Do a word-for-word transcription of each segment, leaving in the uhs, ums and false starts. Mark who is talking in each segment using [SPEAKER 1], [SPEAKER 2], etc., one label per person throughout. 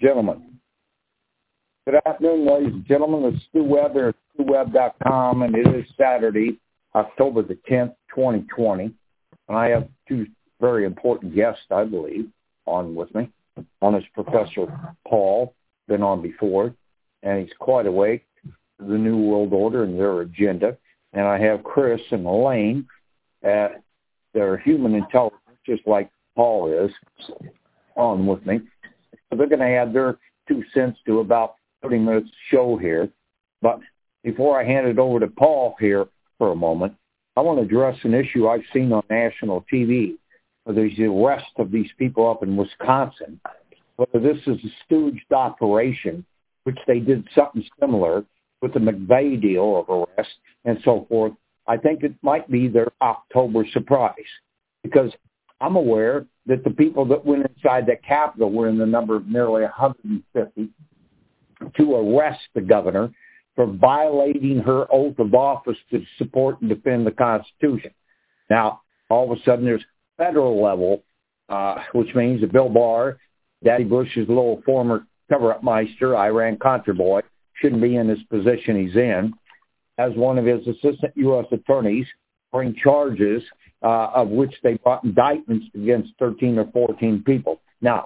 [SPEAKER 1] Gentlemen. Good afternoon, ladies and gentlemen. This is Stu Webb here at stu webb dot com, and it is Saturday, October the tenth, twenty twenty. And I have two very important guests, I believe, on with me. One is Professor Paul, been on before, and he's quite awake to the New World Order and their agenda. And I have Chris and Elaine. Uh, they're human intelligence, just like Paul is, on with me. So they're going to add their two cents to about thirty minutes show here. But before I hand it over to Paul here for a moment, I want to address an issue I've seen on national T V. There's the arrest of these people up in Wisconsin. Whether this is a stooged operation, which they did something similar with the McVeigh deal of arrest and so forth, I think it might be their October surprise. Because I'm aware that the people that went inside the Capitol were in the number of nearly one hundred fifty to arrest the governor for violating her oath of office to support and defend the Constitution. Now, all of a sudden, there's federal level, uh, which means that Bill Barr, Daddy Bush's little former cover-up meister, Iran-Contra boy, shouldn't be in this position he's in, as one of his assistant U S attorneys bring charges uh, of which they brought indictments against thirteen or fourteen people. Now,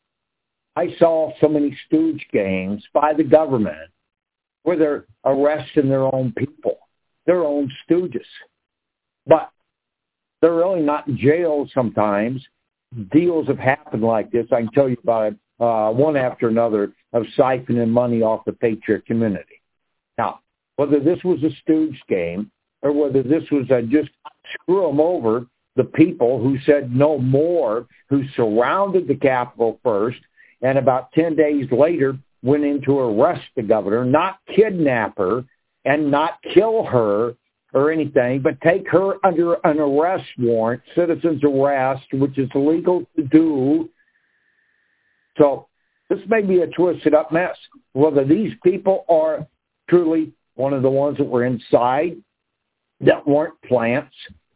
[SPEAKER 1] I saw so many stooge games by the government where they're arresting their own people, their own stooges. But they're really not in jail sometimes. Deals have happened like this. I can tell you about it, uh, one after another, of siphoning money off the patriot community. Now, whether this was a stooge game or whether this was a just screw them over, the people who said no more, who surrounded the Capitol first, and about ten days later went in to arrest the governor, not kidnap her and not kill her or anything, but take her under an arrest warrant, citizen's arrest, which is illegal to do. So this may be a twisted up mess. Whether these people are truly one of the ones that were inside that weren't plants.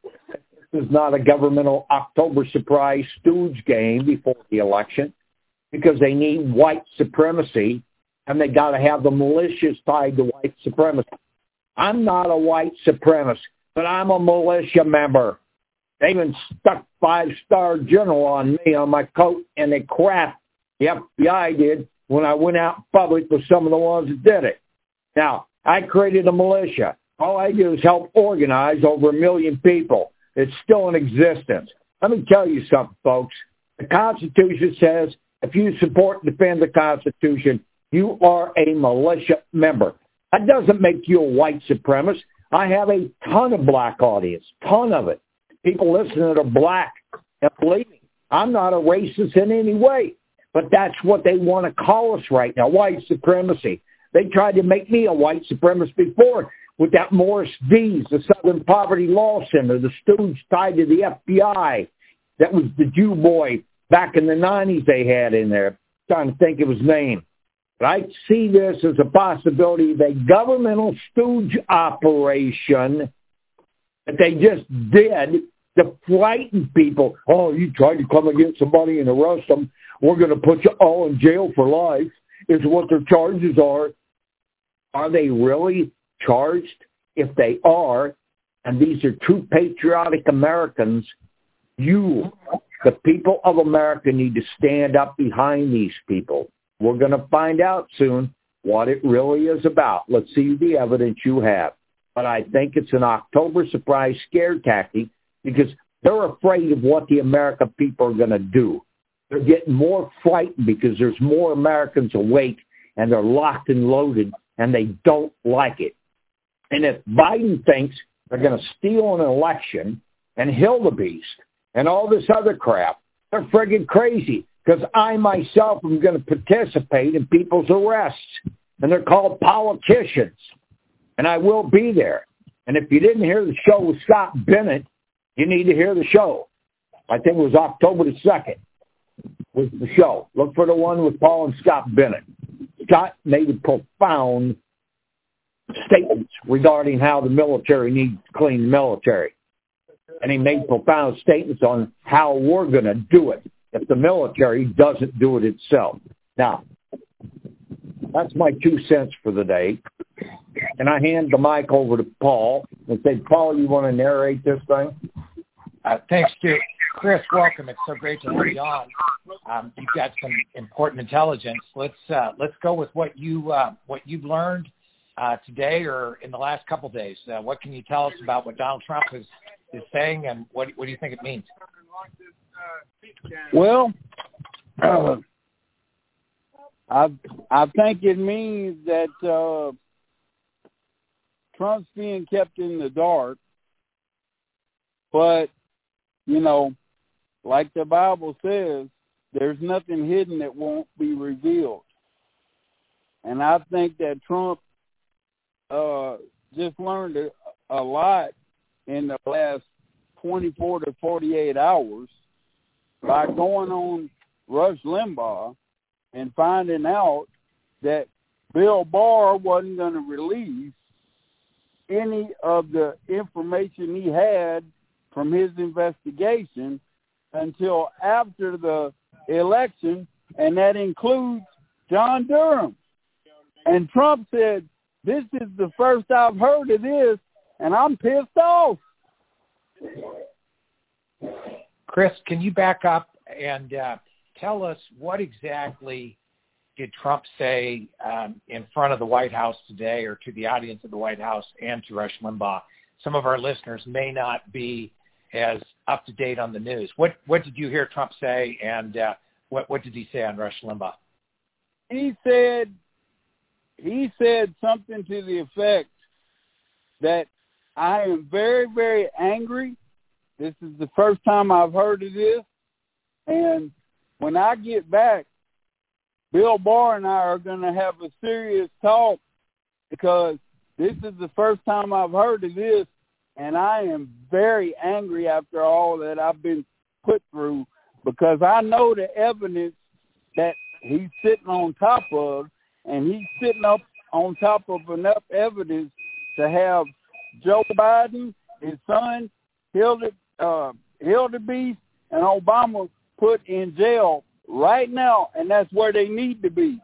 [SPEAKER 1] This is not a governmental October surprise stooge game before the election, because they need white supremacy, and they got to have the militias tied to white supremacy. I'm not a white supremacist, but I'm a militia member. They even stuck five-star general on me on my coat, and they crap the F B I did when I went out in public with some of the ones that did it. Now, I created a militia. All I do is help organize over a million people. It's still in existence. Let me tell you something, folks. The Constitution says if you support and defend the Constitution, you are a militia member. That doesn't make you a white supremacist. I have a ton of black audience, ton of it. People listening that are black and believe me. I'm not a racist in any way, but that's what they want to call us right now, white supremacy. They tried to make me a white supremacist before with that Morris Dees, the Southern Poverty Law Center, the stooge tied to the F B I. That was the Jew boy back in the nineties they had in there. I'm trying to think of his name. But I see this as a possibility of a governmental stooge operation that they just did to frighten people. Oh, you tried to come against somebody and arrest them. We're going to put you all in jail for life, is what their charges are. Are they really charged? If they are, and these are true patriotic Americans, you, the people of America, need to stand up behind these people. We're going to find out soon what it really is about. Let's see the evidence you have. But I think it's an October surprise scare tactic because they're afraid of what the American people are going to do. They're getting more frightened because there's more Americans awake and they're locked and loaded and they don't like it. And if Biden thinks they're going to steal an election and Hildebeest and all this other crap, they're friggin' crazy. Because I myself am going to participate in people's arrests. And they're called politicians. And I will be there. And if you didn't hear the show with Scott Bennett, you need to hear the show. I think it was October the second was the show. Look for the one with Paul and Scott Bennett. Scott made profound statements regarding how the military needs to clean the military. And he made profound statements on how we're going to do it if the military doesn't do it itself. Now, That's my two cents for the day. And I hand the mic over to Paul and say, Paul, you want to narrate this thing?
[SPEAKER 2] Uh, thanks, Stu. Chris, welcome. It's so great to have you on. Um, you've got some important intelligence. Let's uh, let's go with what you uh, what you've learned uh, today or in the last couple of days. Uh, what can you tell us about what Donald Trump is, is saying, and what what do you think it means?
[SPEAKER 3] Well, uh, I I think it means that uh, Trump's being kept in the dark, but you know, like the Bible says, there's nothing hidden that won't be revealed. And I think that Trump uh, just learned a, a lot in the last twenty-four to forty-eight hours by going on Rush Limbaugh and finding out that Bill Barr wasn't going to release any of the information he had from his investigation until after the election, and that includes John Durham. And Trump said, this is the first I've heard of this, and I'm pissed off.
[SPEAKER 2] Chris, can you back up and uh, tell us what exactly did Trump say um, in front of the White House today, or to the audience of the White House and to Rush Limbaugh? Some of our listeners may not be as up to date on the news. What what did you hear Trump say, and uh, what what did he say on Rush Limbaugh?
[SPEAKER 3] He said he said something to the effect that I am very, very angry. This is the first time I've heard of this, and when I get back, Bill Barr and I are going to have a serious talk, because this is the first time I've heard of this, and I am very angry after all that I've been put through, because I know the evidence that he's sitting on top of, and he's sitting up on top of enough evidence to have Joe Biden, his son, Hilde, uh, Hildebeest, and Obama put in jail right now, and that's where they need to be.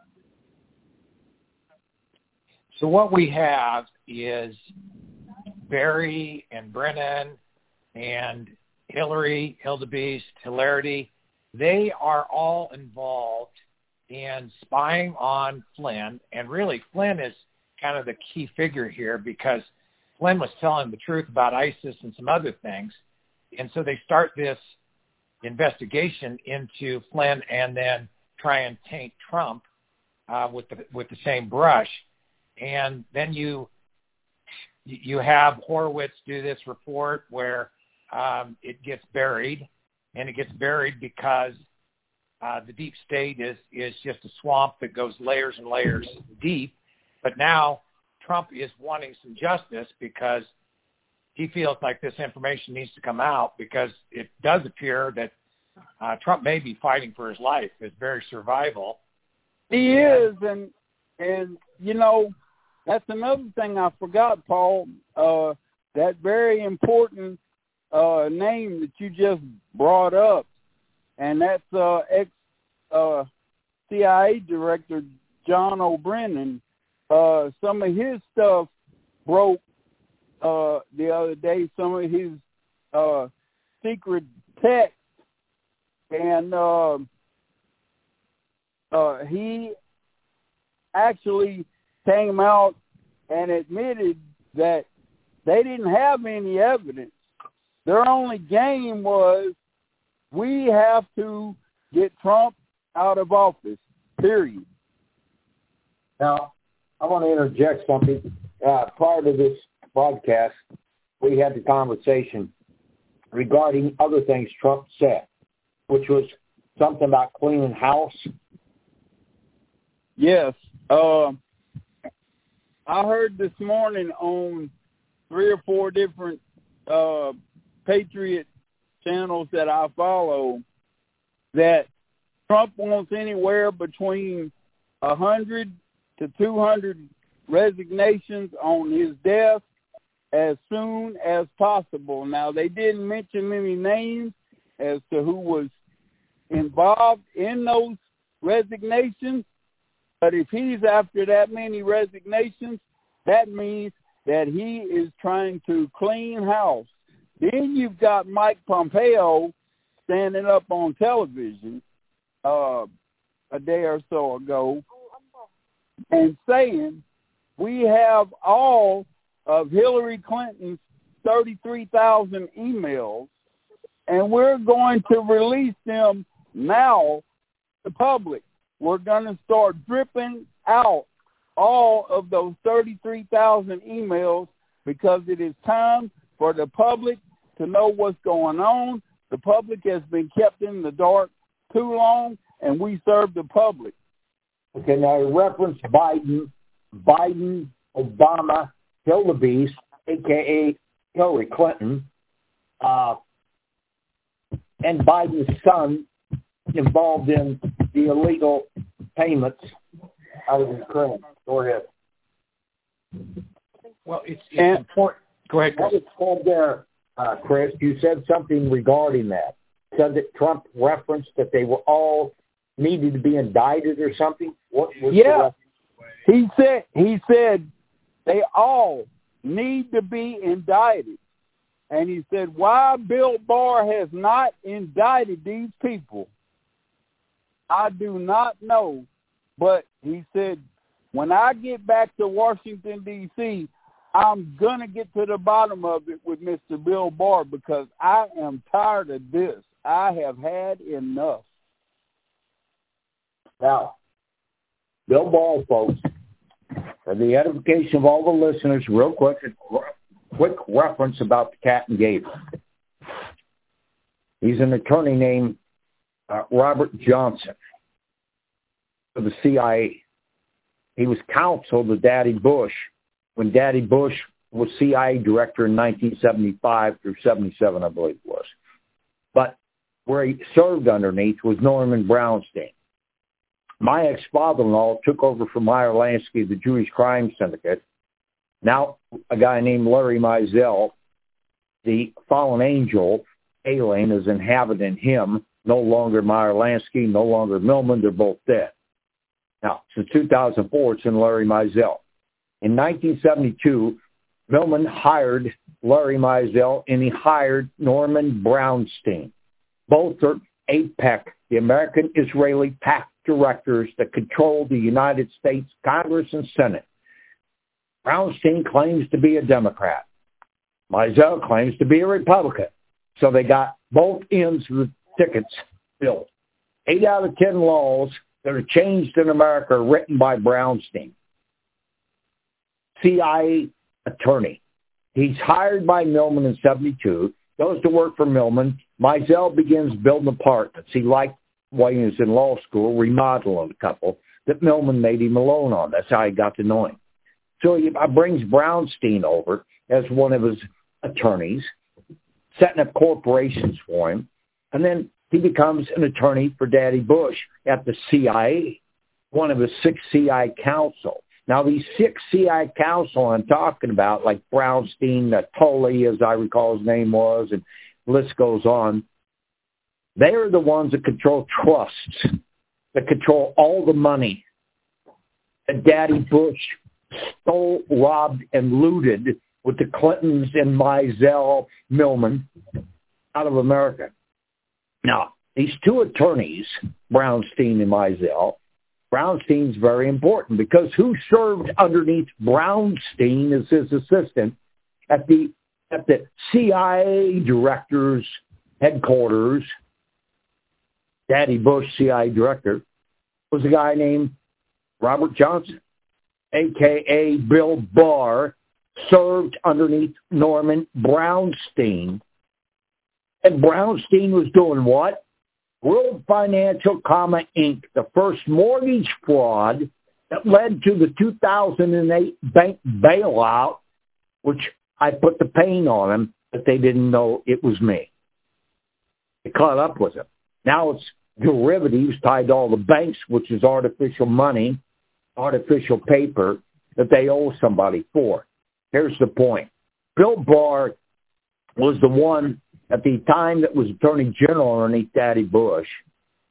[SPEAKER 2] So what we have is Barry and Brennan and Hillary, Hildebeest, Hilarity, they are all involved in spying on Flynn. And really, Flynn is kind of the key figure here, because Flynn was telling the truth about ISIS and some other things. And so they start this investigation into Flynn and then try and taint Trump uh, with the with the same brush. And then you you have Horowitz do this report where um, it gets buried, and it gets buried because uh, the deep state is, is just a swamp that goes layers and layers deep. But now Trump is wanting some justice, because he feels like this information needs to come out, because it does appear that uh, Trump may be fighting for his life, his very survival.
[SPEAKER 3] He is, and, and you know, that's another thing I forgot, Paul. Uh, that very important uh, name that you just brought up, and that's uh, ex-C I A uh, Director John O'Brien. Uh, some of his stuff broke uh, the other day, some of his uh, secret text, and uh, uh, he actually came out and admitted that they didn't have any evidence. Their only game was, we have to get Trump out of office, period.
[SPEAKER 1] Now, I want to interject something. Uh, prior to this broadcast, we had the conversation regarding other things Trump said, which was something about cleaning house.
[SPEAKER 3] Yes. Uh, I heard this morning on three or four different uh, Patriot channels that I follow that Trump wants anywhere between one hundred to two hundred resignations on his desk as soon as possible. Now, they didn't mention any names as to who was involved in those resignations, But if he's after that many resignations, that means that he is trying to clean house. Then you've got Mike Pompeo standing up on television uh, a day or so ago and saying we have all of Hillary Clinton's thirty-three thousand emails, and we're going to release them now to the public. We're going to start dripping out all of those thirty-three thousand emails because it is time for the public to know what's going on. The public has been kept in the dark too long, and we serve the public.
[SPEAKER 1] Okay, now you reference Biden, Biden, Obama, Hildebeest, a k a. Hillary Clinton, uh, and Biden's son involved in the illegal payments out of Ukraine. Go ahead.
[SPEAKER 2] Well, it's, it's important. Go ahead, Chris.
[SPEAKER 1] What was said there, uh, Chris? You said something regarding that. Said that Trump referenced that they were all needed to be indicted or something. What was
[SPEAKER 3] yeah, he said. He said they all need to be indicted. And he said, why Bill Barr has not indicted these people, I do not know. But he said, when I get back to Washington, D C, I'm going to get to the bottom of it with Mister Bill Barr because I am tired of this. I have had enough.
[SPEAKER 1] Now, Bill Barr, folks, for the edification of all the listeners, real quick, a quick reference about the cat and gator. He's an attorney named uh, Robert Johnson of the C I A. He was counsel to Daddy Bush when Daddy Bush was C I A director in nineteen seventy-five through seventy-seven, I believe it was. But where he served underneath was Norman Brownstein. My ex-father-in-law took over from Meyer Lansky, the Jewish Crime Syndicate. Now a guy named Larry Mizell, the fallen angel, alien, is inhabiting him. No longer Meyer Lansky, no longer Millman. They're both dead. Now, since two thousand four, it's in Larry Mizell. In nineteen seventy-two, Millman hired Larry Mizell, and he hired Norman Brownstein. Both are AIPAC, the American Israeli PAC directors that control the United States Congress and Senate. Brownstein claims to be a Democrat. Mizell claims to be a Republican. So they got both ends of the tickets filled. Eight out of ten laws that are changed in America are written by Brownstein. C I A attorney. He's hired by Millman in seventy-two, goes to work for Millman. Mizell begins building apartments. He liked, while he was in law school, remodeling a couple that Millman made him a loan on. That's how he got to know him. So he brings Brownstein over as one of his attorneys, setting up corporations for him, and then he becomes an attorney for Daddy Bush at the C I A, one of his six C I A counsel. Now, these six C I A counsel I'm talking about, like Brownstein, uh, Tully, as I recall his name was, and the list goes on, they are the ones that control trusts, that control all the money that Daddy Bush stole, robbed, and looted with the Clintons and Mizell, Millman, out of America. Now, these two attorneys, Brownstein and Mizell, Brownstein's very important because who served underneath Brownstein as his assistant at the at the C I A director's headquarters, Daddy Bush, C I A director, was a guy named Robert Johnson, a k a. Bill Barr, served underneath Norman Brownstein. And Brownstein was doing what? World Financial, comma, Incorporated, the first mortgage fraud that led to the two thousand eight bank bailout, which I put the pain on them, but they didn't know it was me. They caught up with him. Now it's derivatives tied to all the banks, which is artificial money, artificial paper that they owe somebody for. Here's the point. Bill Barr was the one at the time that was Attorney General underneath Daddy Bush,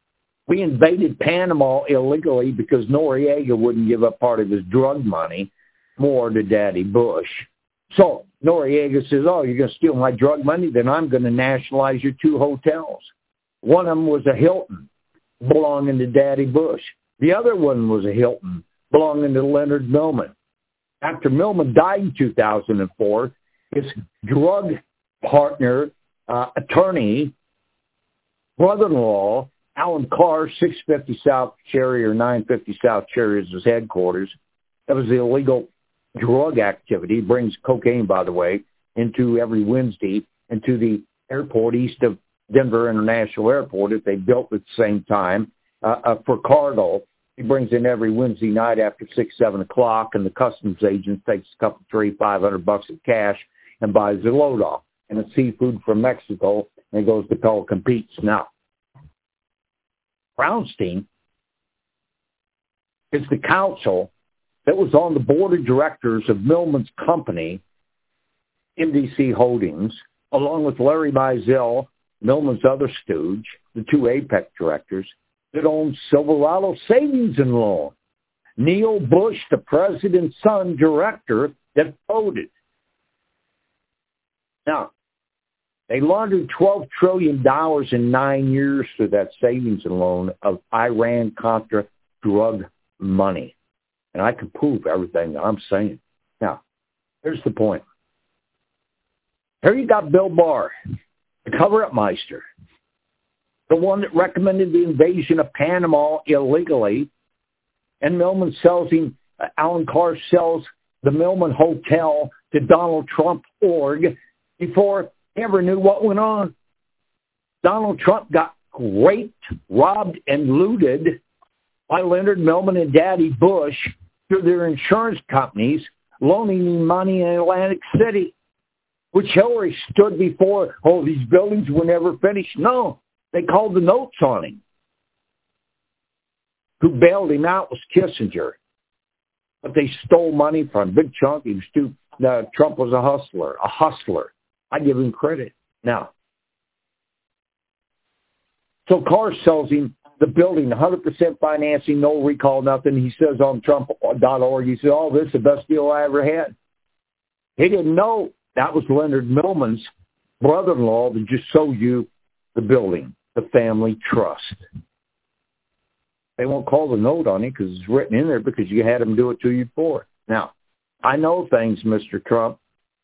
[SPEAKER 1] We invaded Panama illegally because Noriega wouldn't give up part of his drug money more to Daddy Bush. So Noriega says, oh, you're going to steal my drug money? Then I'm going to nationalize your two hotels. One of them was a Hilton belonging to Daddy Bush. The other one was a Hilton belonging to Leonard Millman. After Millman died in two thousand four, his drug partner, uh, attorney, brother-in-law, Alan Carr, six fifty South Cherry or nine fifty South Cherry is his headquarters. That was the illegal drug activity. He brings cocaine, by the way, into every Wednesday into the airport east of Denver International Airport that they built at the same time uh, uh, for Cardinal. He brings in every Wednesday night after six, seven o'clock, and the customs agent takes a couple, three, five hundred bucks of cash and buys the load off. And it's seafood from Mexico, and it goes to Pelican Pete's. Now, Brownstein is the counsel that was on the board of directors of Millman's company, M D C Holdings, along with Larry Mizell, Millman's other stooge, the two APEC directors, that owned Silverado Savings and Loan. Neil Bush, the president's son director, that voted. Now, they laundered twelve trillion dollars in nine years through that savings and loan of Iran-Contra drug money. And I can prove everything that I'm saying. Now, here's the point. Here you got Bill Barr, the cover-up meister, the one that recommended the invasion of Panama illegally, and Millman sells him, uh, Alan Carr sells the Millman Hotel to Donald Trump org before he ever knew what went on. Donald Trump got raped, robbed, and looted by Leonard Millman and Daddy Bush through their insurance companies, loaning him money in Atlantic City, which Hillary stood before, oh, these buildings were never finished. No, they called the notes on him. Who bailed him out was Kissinger. But they stole money from him. Big chunk. He was too, uh, Trump was a hustler, a hustler. I give him credit. Now, so Carr sells him the building, one hundred percent financing, no recall, nothing. He says on Trump dot org, he said, oh, this is the best deal I ever had. He didn't know that was Leonard Millman's brother-in-law that just sold you the building, the family trust. They won't call the note on it because it's written in there because you had them do it to you before. Now, I know things, Mister Trump.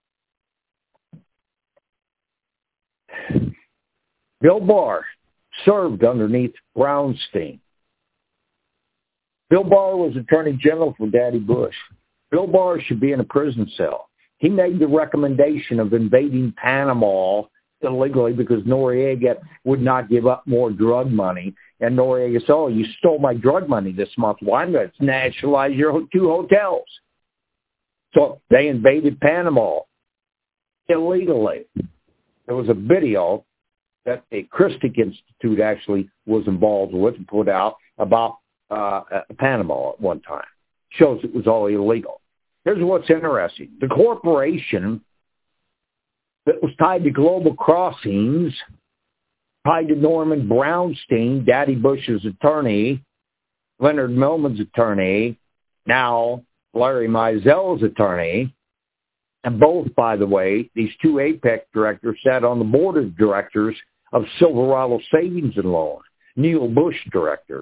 [SPEAKER 1] Bill Barr served underneath Brownstein. Bill Barr was Attorney General for Daddy Bush. Bill Barr should be in a prison cell. He made the recommendation of invading Panama illegally because Noriega would not give up more drug money. And Noriega said, oh, you stole my drug money this month. Well, I'm going to nationalize your two hotels. So they invaded Panama illegally. There was a video that a Christic Institute actually was involved with and put out about uh, Panama at one time. Shows it was all illegal. Here's what's interesting. The corporation that was tied to Global Crossings, tied to Norman Brownstein, Daddy Bush's attorney, Leonard Millman's attorney, now Larry Mizell's attorney, and both, by the way, these two APEC directors sat on the board of directors of Silverado Savings and Loan, Neil Bush director.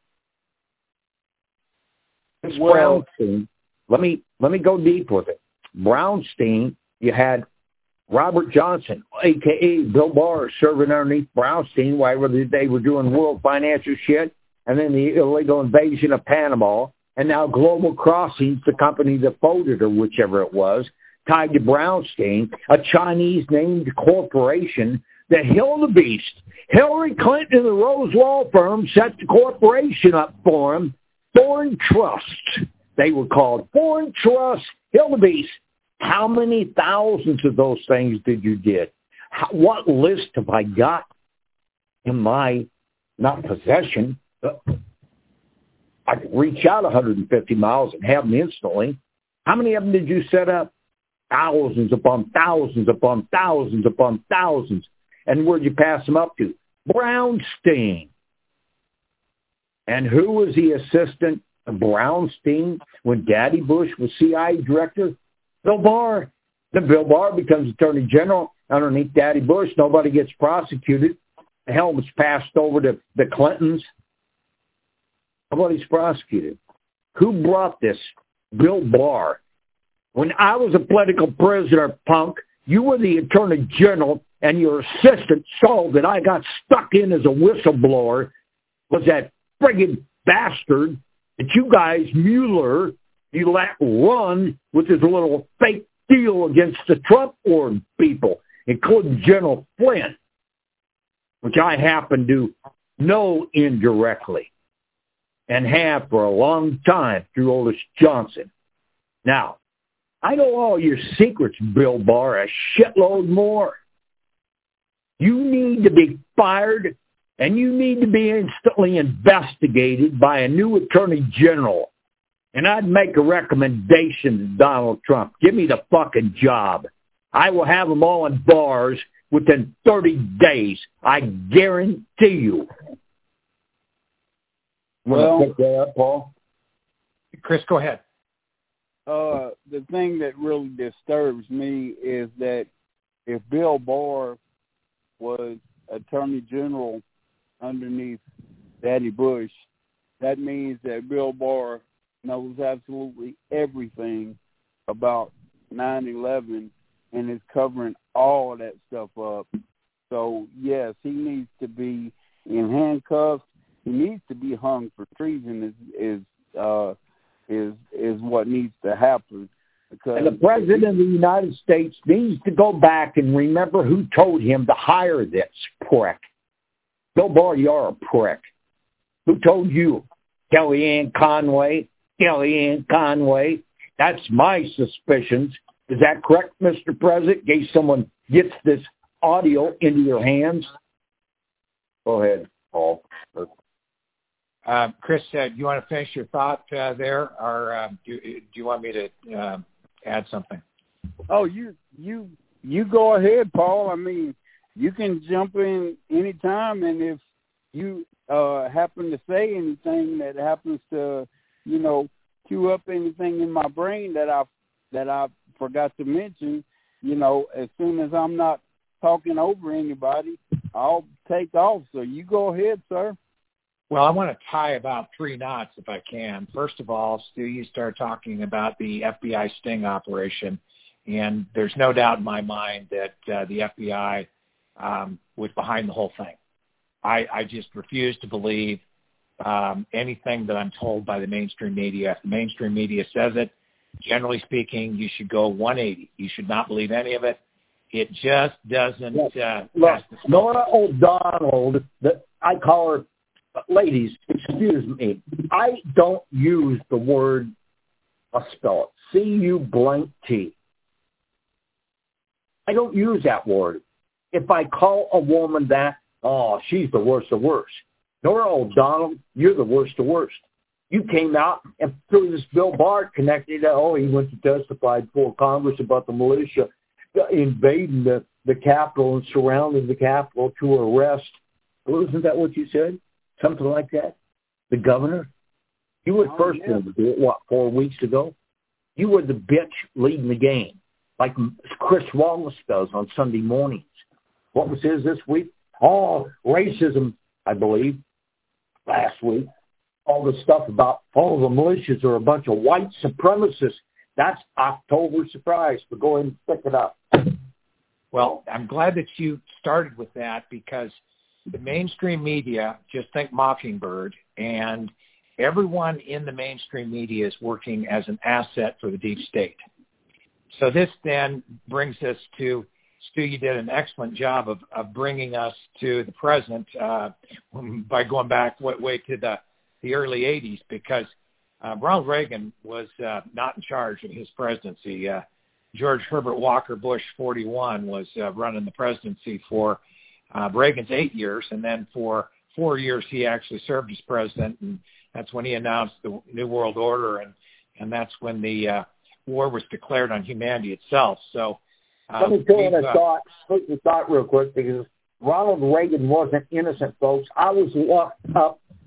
[SPEAKER 1] This
[SPEAKER 3] Well,
[SPEAKER 1] Brownstein, let me let me go deep with it. Brownstein, you had Robert Johnson, a k a. Bill Barr, serving underneath Brownstein while they were doing world financial shit, and then the illegal invasion of Panama, and now Global Crossings, the company that folded or whichever it was, tied to Brownstein, a Chinese-named corporation, the Hildebeest. Hillary Clinton and the Rose Law Firm set the corporation up for him. Foreign Trust, they were called. Foreign Trust, Hildebeest. How many thousands of those things did you get? How, what list have I got in my, not possession, but I could reach out one hundred fifty miles and have them instantly. How many of them did you set up? Thousands upon thousands upon thousands upon thousands. And where'd you pass them up to? Brownstein. And who was the assistant to Brownstein when Daddy Bush was C I A director? Bill Barr. Then Bill Barr becomes Attorney General underneath Daddy Bush. Nobody gets prosecuted. The helmet's passed over to the Clintons. Nobody's prosecuted. Who brought this? Bill Barr. When I was a political prisoner, punk, you were the Attorney General, and your assistant saw that I got stuck in as a whistleblower was that friggin' bastard that you guys, Mueller, you let run with his little fake deal against the Trump Board people, including General Flynn, which I happen to know indirectly and have for a long time through Otis Johnson. Now, I know all your secrets, Bill Barr, a shitload more. You need to be fired, and you need to be instantly investigated by a new attorney general. And I'd make a recommendation to Donald Trump. Give me the fucking job. I will have them all in bars within thirty days. I guarantee you.
[SPEAKER 3] Well,
[SPEAKER 1] Want to pick that up, Paul?
[SPEAKER 2] Chris, go ahead.
[SPEAKER 3] Uh, the thing that really disturbs me is that if Bill Barr was Attorney General underneath Daddy Bush, that means that Bill Barr knows absolutely everything about nine eleven and is covering all of that stuff up. So, yes, he needs to be in handcuffs. He needs to be hung for treason is is uh, is is what needs to happen. Because
[SPEAKER 1] and the President of the United States needs to go back and remember who told him to hire this prick. Bill Barr, you're a prick. Who told you? Kellyanne Conway? Kellyanne Conway. That's my suspicions. Is that correct, Mister President? In case someone gets this audio into your hands. Go ahead, Paul.
[SPEAKER 2] Uh, Chris, uh, do you want to finish your thought uh, there, or uh, do, do you want me to uh, add something?
[SPEAKER 3] Oh, you you you go ahead, Paul. I mean, you can jump in anytime, and if you uh, happen to say anything that happens to, you know, cue up anything in my brain that I that I forgot to mention, you know, as soon as I'm not talking over anybody, I'll take off. So you go ahead, sir.
[SPEAKER 2] Well, I want to tie about three knots if I can. First of all, Stu, you start talking about the F B I sting operation, and there's no doubt in my mind that uh, the F B I um, was behind the whole thing. I, I just refuse to believe um, anything that I'm told by the mainstream media. If the mainstream media says it, generally speaking, you should go one eighty. You should not believe any of it. It just doesn't uh,
[SPEAKER 1] Look,
[SPEAKER 2] pass the
[SPEAKER 1] Nora O'Donnell, the, I call her, ladies, excuse me, I don't use the word, I'll spell it, C U blank T. I don't use that word. If I call a woman that, oh, she's the worst of worst. Nora O'Donnell, you're the worst of worst. You came out and through this Bill Barr connected, oh, he went to testify before Congress about the militia invading the, the Capitol and surrounding the Capitol to arrest. Well, isn't that what you said? Something like that? The governor? You were the
[SPEAKER 3] oh,
[SPEAKER 1] first
[SPEAKER 3] yeah.
[SPEAKER 1] one to do it, what, four weeks ago? You were the bitch leading the game, like Chris Wallace does on Sunday mornings. What was his this week? Oh, racism, I believe, last week. All the stuff about, oh, the militias are a bunch of white supremacists. That's October surprise. But go ahead and pick it up.
[SPEAKER 2] Well, I'm glad that you started with that because the mainstream media, just think Mockingbird, and everyone in the mainstream media is working as an asset for the deep state. So this then brings us to, Stu, you did an excellent job of, of bringing us to the present uh, by going back way, way to the, the early eighties because uh, Ronald Reagan was uh, not in charge of his presidency. Uh, George Herbert Walker Bush, forty-one, was uh, running the presidency for uh, Reagan's eight years, and then for four years he actually served as president, and that's when he announced the New World Order, and, and that's when the uh, war was declared on humanity itself. So uh,
[SPEAKER 1] let me tell you a
[SPEAKER 2] uh,
[SPEAKER 1] thought, quick thought real quick, because Ronald Reagan wasn't innocent, folks. I was locked up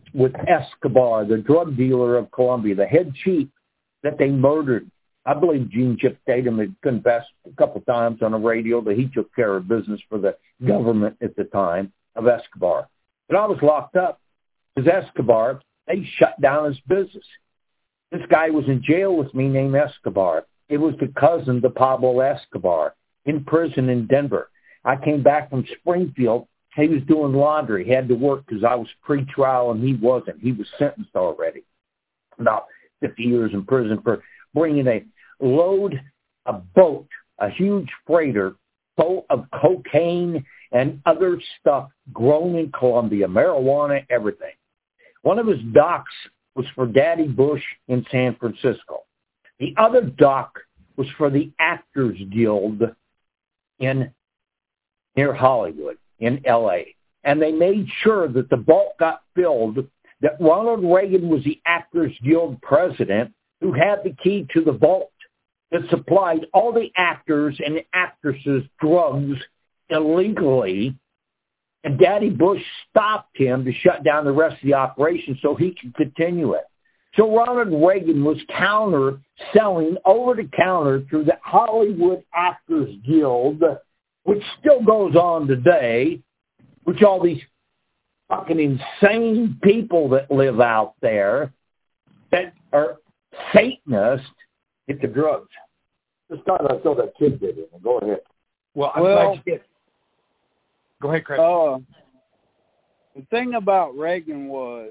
[SPEAKER 1] with Escobar, the drug dealer of Colombia, the head chief that they murdered. I believe Gene Chip Tatum had confessed a couple times on the radio that he took care of business for the government at the time of Escobar. But I was locked up because Escobar, they shut down his business. This guy was in jail with me named Escobar. It was the cousin to Pablo Escobar in prison in Denver. I came back from Springfield. He was doing laundry. He had to work because I was pre-trial and he wasn't. He was sentenced already. About fifty years in prison for bringing a load, a boat, a huge freighter full of cocaine and other stuff grown in Colombia, marijuana, everything. One of his docks was for Daddy Bush in San Francisco. The other dock was for the Actors Guild in near Hollywood in L A. And they made sure that the vault got filled, that Ronald Reagan was the Actors Guild president who had the key to the vault that supplied all the actors and actresses drugs illegally. And Daddy Bush stopped him to shut down the rest of the operation so he could continue it. So Ronald Reagan was counter selling over the counter through the Hollywood Actors Guild, which still goes on today, which all these fucking insane people that live out there that are Satanists get the drugs. This time I saw that kid did it. Go ahead.
[SPEAKER 2] Well, I'm
[SPEAKER 3] well,
[SPEAKER 2] glad you did. Go ahead, Chris.
[SPEAKER 3] Uh, the thing about Reagan was,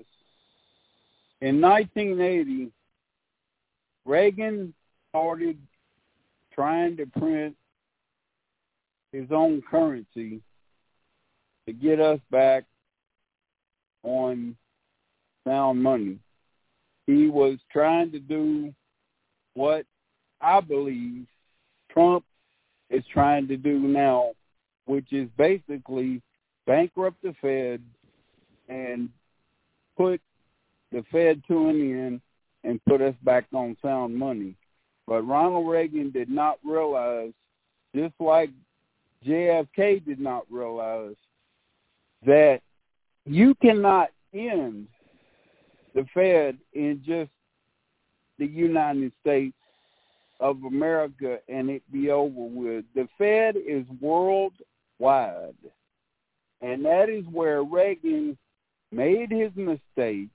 [SPEAKER 3] in nineteen eighty, Reagan started trying to print his own currency to get us back on sound money. He was trying to do what I believe Trump is trying to do now, which is basically bankrupt the Fed and put the Fed to an end and put us back on sound money. But Ronald Reagan did not realize, just like J F K did not realize, that you cannot end the Fed in just the United States of America and it be over with. The Fed is worldwide. And that is where Reagan made his mistake.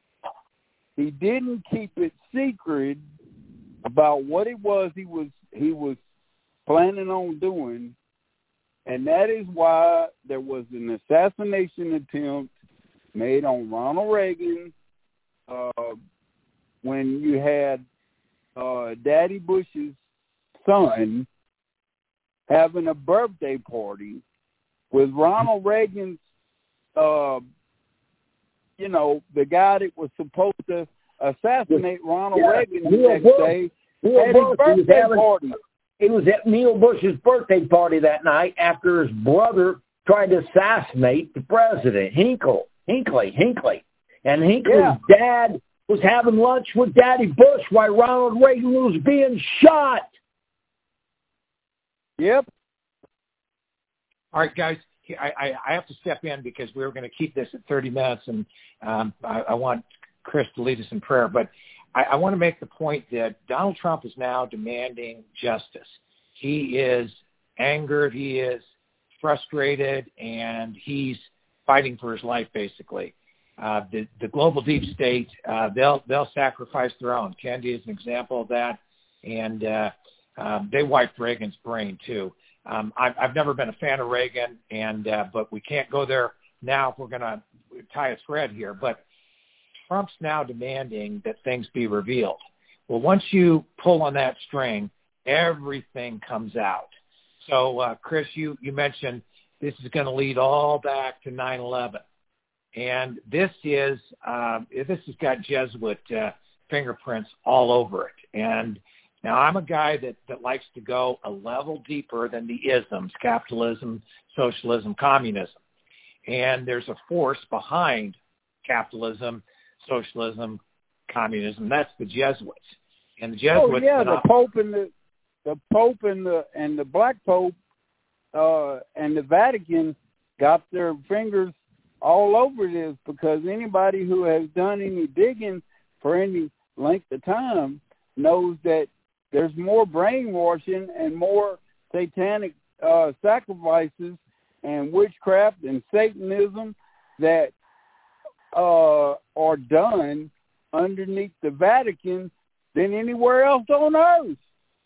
[SPEAKER 3] He didn't keep it secret about what it was he was he was planning on doing. And that is why there was an assassination attempt made on Ronald Reagan uh, when you had uh, Daddy Bush's son having a birthday party with Ronald Reagan's, uh, you know, the guy that was supposed to assassinate Ronald
[SPEAKER 1] yeah,
[SPEAKER 3] Reagan the
[SPEAKER 1] Neil
[SPEAKER 3] next
[SPEAKER 1] Bush.
[SPEAKER 3] day
[SPEAKER 1] Neil
[SPEAKER 3] at
[SPEAKER 1] Bush.
[SPEAKER 3] his birthday
[SPEAKER 1] having,
[SPEAKER 3] party.
[SPEAKER 1] It was at Neil Bush's birthday party that night after his brother tried to assassinate the president, Hinckley, Hinckley, Hinckley. And Hinckley's
[SPEAKER 3] Yeah.
[SPEAKER 1] dad was having lunch with Daddy Bush while Ronald Reagan was being shot.
[SPEAKER 3] Yep.
[SPEAKER 2] All right, guys, I, I, I have to step in because we were going to keep this at thirty minutes, and um, I, I want Chris to lead us in prayer. But I, I want to make the point that Donald Trump is now demanding justice. He is angered, he is frustrated, and he's fighting for his life, basically. Uh, the, the global deep state, uh, they'll they'll sacrifice their own. Kennedy is an example of that, and uh, uh, they wiped Reagan's brain, too. Um, I've, I've never been a fan of Reagan, and uh, but we can't go there now if we're going to tie a thread here. But Trump's now demanding that things be revealed. Well, once you pull on that string, everything comes out. So, uh, Chris, you, you mentioned this is going to lead all back to nine eleven. And this is uh, this has got Jesuit uh, fingerprints all over it. And now, I'm a guy that, that likes to go a level deeper than the isms, capitalism, socialism, communism. And there's a force behind capitalism, socialism, communism. That's the Jesuits. And the Jesuits...
[SPEAKER 3] Oh, yeah, the
[SPEAKER 2] not-
[SPEAKER 3] Pope and the, the Pope and the, and the Black Pope uh, and the Vatican got their fingers all over this, because anybody who has done any digging for any length of time knows that there's more brainwashing and more satanic uh, sacrifices and witchcraft and Satanism that uh, are done underneath the Vatican than anywhere else on earth.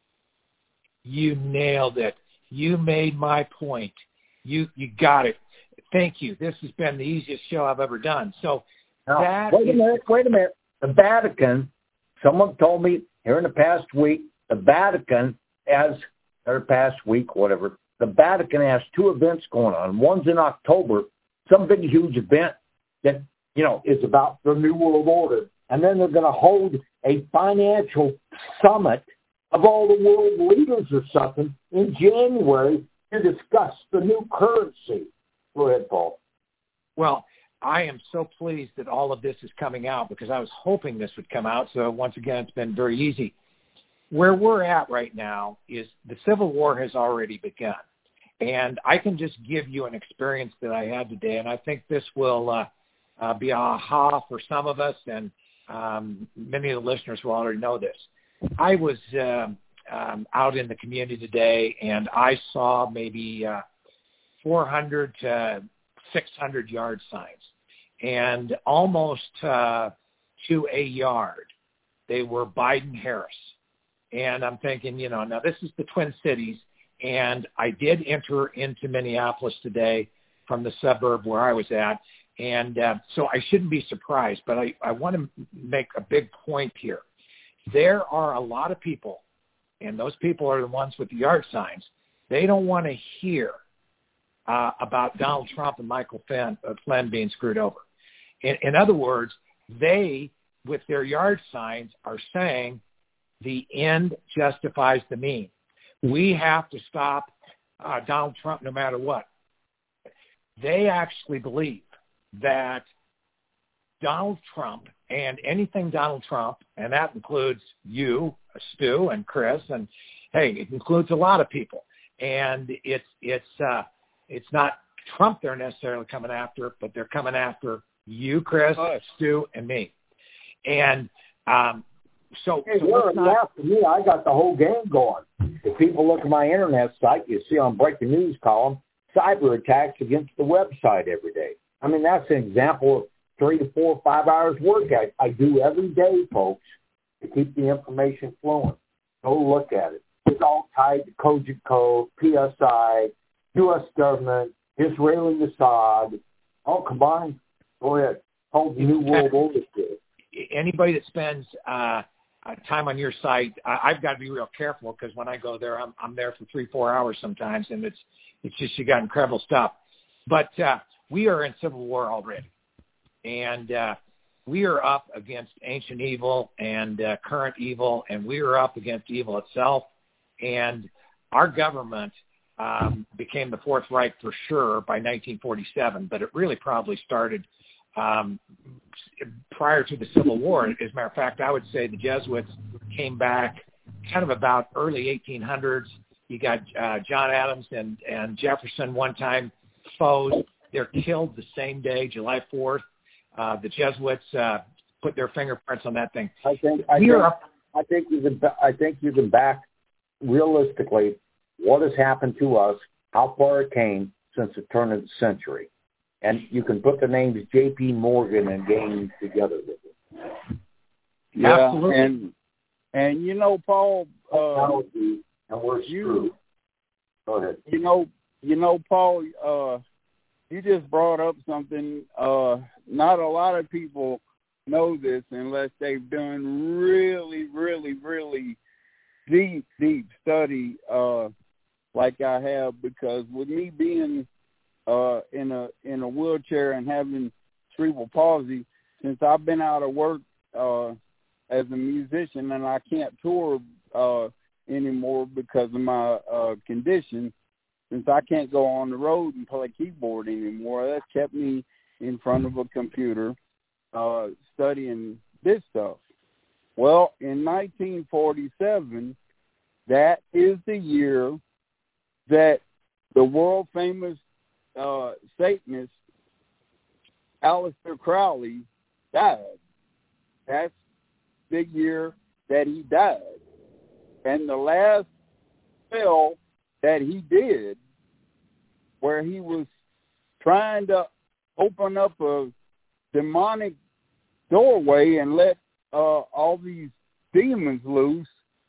[SPEAKER 2] You nailed it. You made my point. You you got it. Thank you. This has been the easiest show I've ever done. So
[SPEAKER 1] now,
[SPEAKER 2] that
[SPEAKER 1] wait a
[SPEAKER 2] is,
[SPEAKER 1] minute, wait a minute. The Vatican, someone told me here in the past week, the Vatican has, or past week, whatever, the Vatican has two events going on. One's in October, some big, huge event that, you know, is about the New World Order. And then they're going to hold a financial summit of all the world leaders or something in January to discuss the new currency. Go ahead, Paul.
[SPEAKER 2] Well, I am so pleased that all of this is coming out, because I was hoping this would come out. So once again, it's been very easy. Where we're at right now is the Civil War has already begun. And I can just give you an experience that I had today, and I think this will uh, uh, be a aha for some of us, and um, many of the listeners will already know this. I was uh, um, out in the community today, and I saw maybe uh, four hundred to six hundred yard signs, and almost uh, to a yard, they were Biden-Harris. And I'm thinking, you know, now this is the Twin Cities, and I did enter into Minneapolis today from the suburb where I was at, and uh, so I shouldn't be surprised, but I, I want to make a big point here. There are a lot of people, and those people are the ones with the yard signs. They don't want to hear uh, about Donald Trump and Michael Flynn, uh, Flynn being screwed over. In, in other words, they, with their yard signs, are saying the end justifies the mean. We have to stop uh, Donald Trump no matter what. They actually believe that Donald Trump and anything Donald Trump, and that includes you, Stu, and Chris, and hey, it includes a lot of people. And it's it's uh, it's not Trump they're necessarily coming after, but they're coming after you, Chris,
[SPEAKER 3] Us.
[SPEAKER 2] Stu, and me. And um, so,
[SPEAKER 1] Hey,
[SPEAKER 2] so
[SPEAKER 1] you're
[SPEAKER 2] not,
[SPEAKER 1] after me. I got the whole game going. If people look at my internet site, you see on breaking news column, cyber attacks against the website every day. I mean, that's an example of three to four, five hours work I, I do every day, folks, to keep the information flowing. Go look at it. It's all tied to Cogent Code, P S I, U S government, Israeli Mossad, all combined. Go ahead. Hold the New World Order.
[SPEAKER 2] Anybody that spends uh, time on your site, I, I've got to be real careful, because when I go there, I'm, I'm there for three, four hours sometimes, and it's it's just you got incredible stuff. But uh, we are in civil war already, and uh, we are up against ancient evil and uh, current evil, and we are up against evil itself. And our government um, became the Fourth Reich for sure by nineteen forty-seven, but it really probably started um, prior to the Civil War. As a matter of fact, I would say the Jesuits came back kind of about early eighteen hundreds. You got uh, John Adams and, and Jefferson, one-time foes. They're killed the same day, July fourth. Uh, the Jesuits uh, put their fingerprints on that thing.
[SPEAKER 1] I think I think, I think you can I think you can back realistically what has happened to us, how far it came since the turn of the century, and you can put the names J P Morgan and Gaines together with it.
[SPEAKER 3] Yeah,
[SPEAKER 2] Absolutely.
[SPEAKER 3] and and you know, Paul, uh,
[SPEAKER 1] and we're screwed. Go ahead.
[SPEAKER 3] You know, you know, Paul, uh, you just brought up something. Uh, not a lot of people know this unless they've done really, really, really deep, deep study, uh, like I have. Because with me being uh, in a in a wheelchair and having cerebral palsy, since I've been out of work uh, as a musician, and I can't tour uh, anymore because of my uh, condition. Since I can't go on the road and play keyboard anymore, that's kept me in front of a computer uh, studying this stuff. Well, in nineteen forty-seven, that is the year that the world-famous uh, Satanist Aleister Crowley died. That's the year that he died. And the last spell that he did, where he was trying to open up a demonic doorway and let uh, all these demons loose,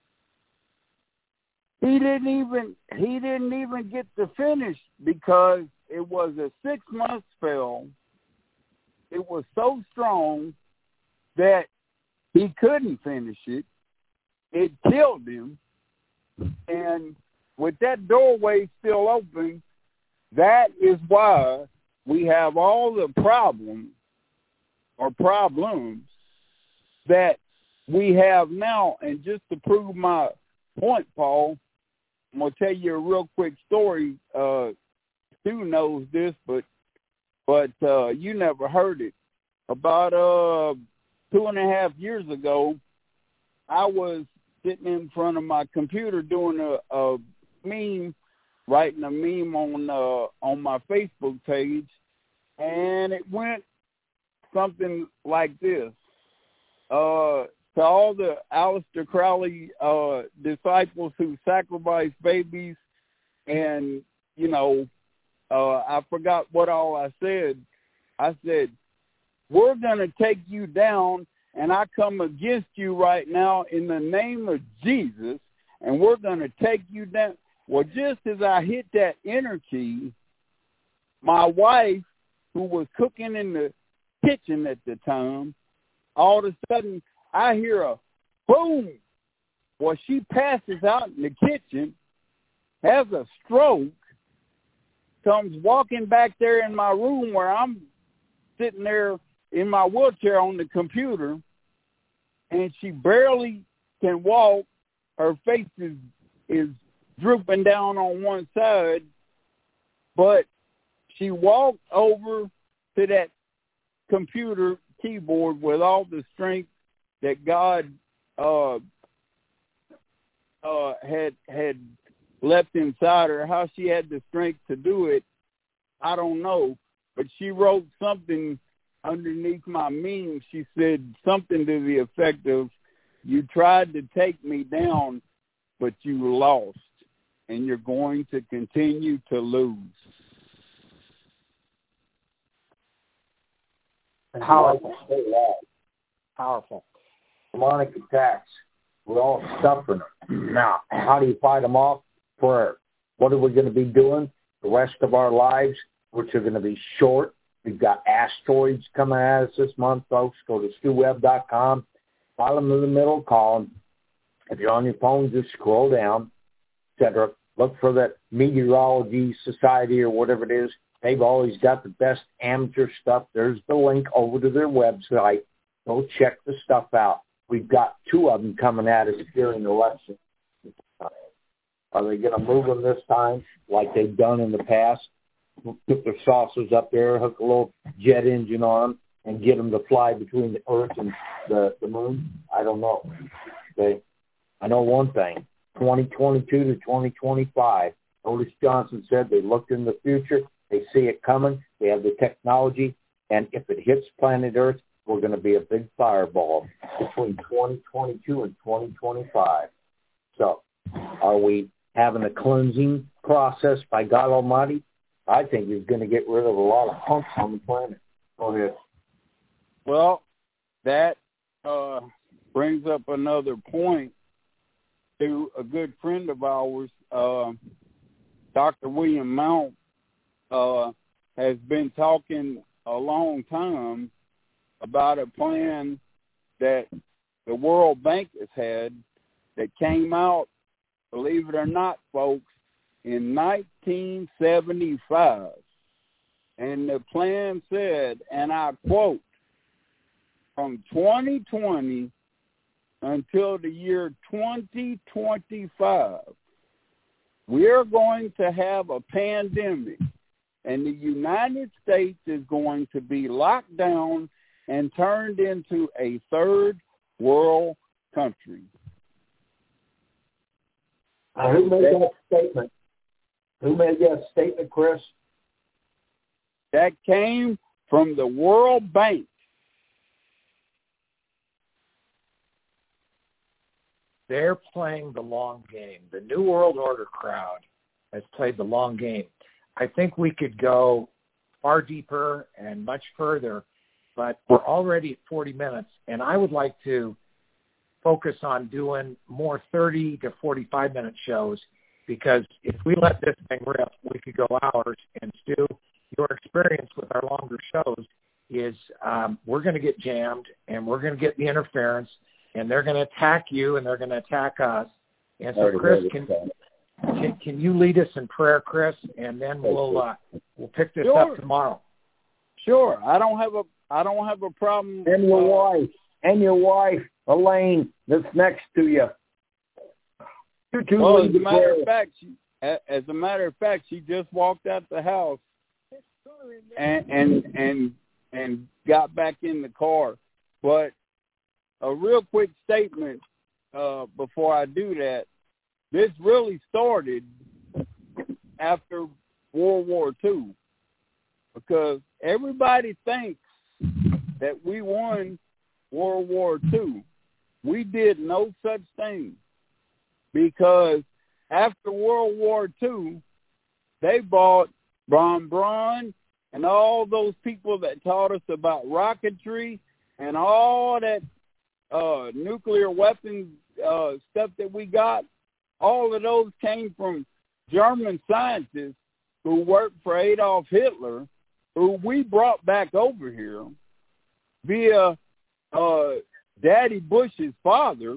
[SPEAKER 3] he didn't even he didn't even get to finish because it was a six month spell. It was so strong that he couldn't finish it. It killed him. And with that doorway still open, that is why we have all the problems or problems that we have now. And just to prove my point, Paul, I'm going to tell you a real quick story. Uh, Stu knows this, but but uh, you never heard it. About uh, two and a half years ago, I was sitting in front of my computer doing a, a meme, writing a meme on uh, on my Facebook page, and it went something like this. Uh, to all the Aleister Crowley uh, disciples who sacrificed babies, and, you know, uh, I forgot what all I said. I said, we're going to take you down, and I come against you right now in the name of Jesus, and we're going to take you down. Well, just as I hit that enter key, my wife, who was cooking in the kitchen at the time, all of a sudden, I hear a boom. Well, she passes out in the kitchen, has a stroke, comes walking back there in my room where I'm sitting there in my wheelchair on the computer, and she barely can walk. Her face is, is drooping down on one side, but she walked over to that computer keyboard with all the strength that God uh, uh, had had left inside her. How she had the strength to do it, I don't know. But she wrote something underneath my meme. She said something to the effect of, you tried to take me down, but you lost, and you're going to continue to lose.
[SPEAKER 1] Powerful. Powerful. Demonic attacks. We're all suffering. Now, how do you fight them off? Prayer. What are we going to be doing the rest of our lives, which are going to be short? We've got asteroids coming at us this month, folks. Go to stu webb dot com. Bottom of the middle column. If you're on your phone, just scroll down, et cetera. Look for that Meteorology Society or whatever it is. They've always got the best amateur stuff. There's the link over to their website. Go check the stuff out. We've got two of them coming at us during the election. Are they going to move them this time like they've done in the past? Put their saucers up there, hook a little jet engine on them, and get them to fly between the Earth and the, the moon? I don't know. Okay. I know one thing. twenty twenty-two to twenty twenty-five. Otis Johnson said they looked in the future. They see it coming. They have the technology. And if it hits planet Earth, we're going to be a big fireball between twenty twenty-two and twenty twenty-five. So are we having a cleansing process by God Almighty? I think he's going to get rid of a lot of punks on the planet. Go ahead.
[SPEAKER 3] Well, that uh, brings up another point to a good friend of ours, uh, Doctor William Mount, uh, has been talking a long time about a plan that the World Bank has had that came out, believe it or not, folks, in nineteen seventy-five. And the plan said, and I quote, from twenty twenty until the year twenty twenty-five, we're going to have a pandemic, and the United States is going to be locked down and turned into a third world country.
[SPEAKER 1] Uh, who made that statement? Who made that statement, Chris?
[SPEAKER 3] That came from the World Bank.
[SPEAKER 2] They're playing the long game. The New World Order crowd has played the long game. I think we could go far deeper and much further, but we're already at forty minutes, and I would like to focus on doing more thirty to forty-five minute shows, because if we let this thing rip, we could go hours. And Stu, your experience with our longer shows is um, we're going to get jammed, and we're going to get the interference, and they're going to attack you, and they're going to attack us. And so, Chris, can, can can you lead us in prayer, Chris, and then we'll uh, we'll pick this
[SPEAKER 3] Sure.
[SPEAKER 2] up tomorrow.
[SPEAKER 3] Sure, I don't have a I don't have a problem.
[SPEAKER 1] And your
[SPEAKER 3] uh,
[SPEAKER 1] wife, and your wife, Elaine, that's next to you. You two
[SPEAKER 3] Well,
[SPEAKER 1] lead
[SPEAKER 3] as a
[SPEAKER 1] the
[SPEAKER 3] matter
[SPEAKER 1] prayer.
[SPEAKER 3] of fact, she, a- as a matter of fact, she just walked out the house and and and and got back in the car. But a real quick statement uh, before I do that: this really started after World War Two, because everybody thinks that we won World War Two. We did no such thing, because after World War Two, they brought Von Braun and all those people that taught us about rocketry and all that uh, nuclear weapons uh, stuff that we got. All of those came from German scientists who worked for Adolf Hitler, who we brought back over here via uh, Daddy Bush's father,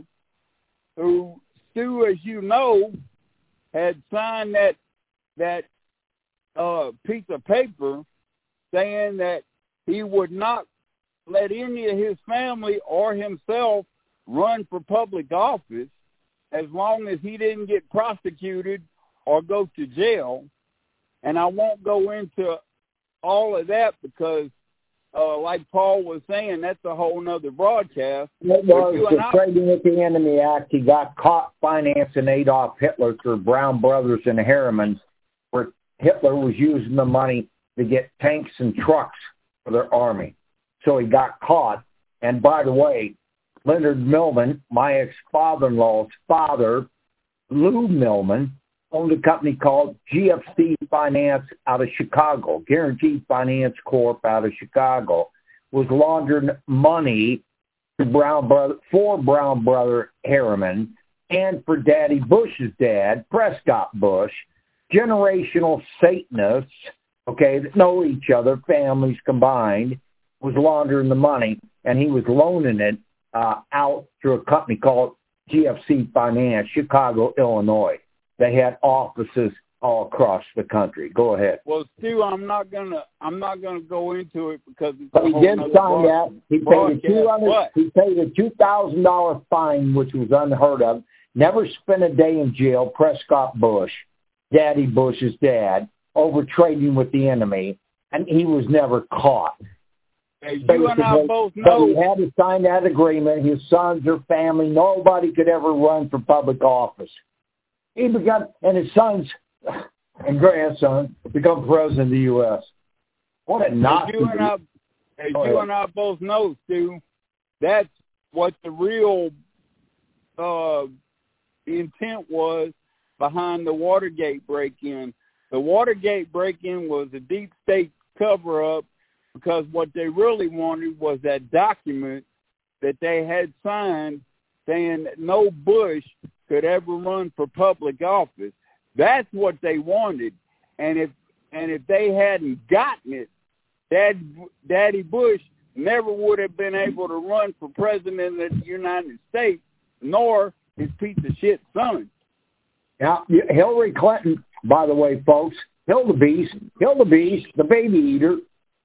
[SPEAKER 3] who, Stu, as you know, had signed that that uh, piece of paper saying that he would not let any of his family or himself run for public office as long as he didn't get prosecuted or go to jail. And I won't go into all of that because, uh, like Paul was saying, that's a whole nother broadcast.
[SPEAKER 1] It was the Trading with the Enemy Act. He got caught financing Adolf Hitler through Brown Brothers and Harriman, where Hitler was using the money to get tanks and trucks for their army. So he got caught. And by the way, Leonard Millman, my ex-father-in-law's father, Lou Millman, owned a company called G F C Finance out of Chicago, Guaranteed Finance Corp out of Chicago, was laundering money to Brown brother, for Brown brother Harriman and for Daddy Bush's dad, Prescott Bush, generational Satanists, okay, that know each other, families combined, was laundering the money, and he was loaning it uh, out through a company called G F C Finance, Chicago, Illinois. They had offices all across the country. Go ahead.
[SPEAKER 3] Well, Stu, I'm not gonna I'm not gonna go into it because it's
[SPEAKER 1] but he did sign that. He paid a two hundred. He paid a two thousand dollar fine, which was unheard of. Never spent a day in jail. Prescott Bush, Daddy Bush's dad, over trading with the enemy, and he was never caught.
[SPEAKER 3] As you and I both know,
[SPEAKER 1] but he had to sign that agreement. His sons or family, nobody could ever run for public office. He began, and his sons and grandson become president of the U S What a not
[SPEAKER 3] as you and I, as you and I both know, Stu, that's what the real uh, intent was behind the Watergate break-in. The Watergate break-in was a deep state cover-up, because what they really wanted was that document that they had signed saying that no Bush could ever run for public office. That's what they wanted. And if and if they hadn't gotten it, Dad, Daddy Bush never would have been able to run for president of the United States, nor his piece of shit son.
[SPEAKER 1] Now, Hillary Clinton, by the way, folks, Hildebeest, Hildebeest, the baby eater,